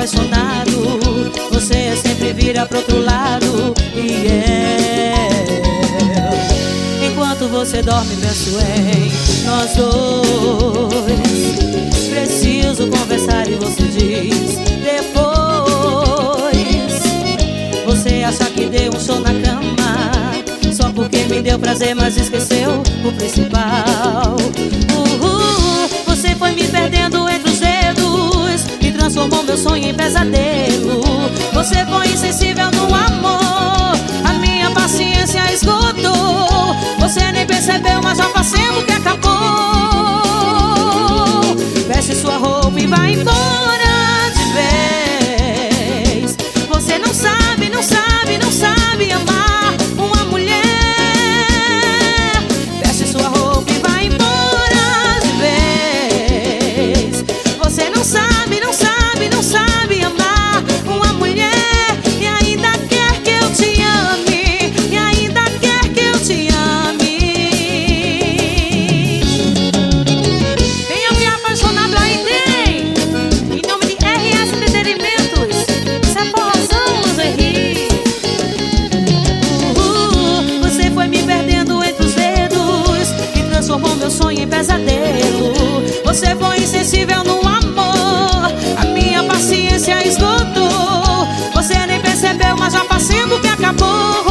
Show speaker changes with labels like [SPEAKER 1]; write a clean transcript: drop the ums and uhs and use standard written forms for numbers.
[SPEAKER 1] apaixonado, você sempre vira pro outro lado. E enquanto você dorme penso em nós dois. Preciso conversar e você diz depois. Você acha que deu um show na cama só porque me deu prazer, mas esqueceu o principal. Você foi me perdendo entre os dedos e transformou meu sonho em pesadelo. Você foi insensível no amor, a minha paciência esgotou. Você nem percebeu, mas já faz tempo que acabou. Veste sua roupa e vai embora de vez. Você não sabe, não sabe, não sabe amar uma mulher. Veste sua roupa e vai embora de vez. Você não sabe, não sabe, não sabe amar uma mulher. E ainda quer que eu te ame, e ainda quer que eu te ame. Tem alguém apaixonado aí? Tem! Em nome de RS Entretenimentos, isso é forrozão, lingerie. Você foi me perdendo entre os dedos e transformou meu sonho em pesadelo. Você foi insensível no amor, a minha paciência esgotou. Você nem percebeu, mas já faz tempo que acabou.